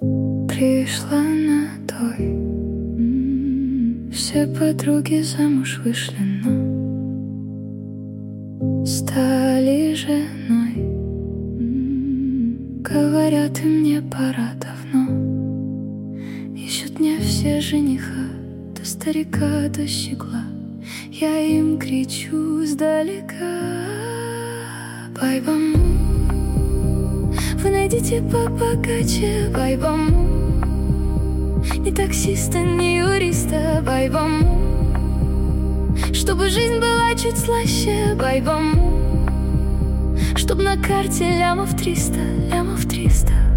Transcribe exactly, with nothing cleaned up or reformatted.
Пришла на той. М-м-м. Все подруги замуж вышли, но стали женой. М-м-м. Говорят, и мне пора давно. Ищут мне все жениха, до старика, до щегла. Я им кричу сдалека: Бай-бам, вы найдите побогаче, бай-бам. Ни таксиста, ни юриста, бай-бам. Чтобы жизнь была чуть слаще, бай-бам. Чтоб на карте лямов триста, лямов триста.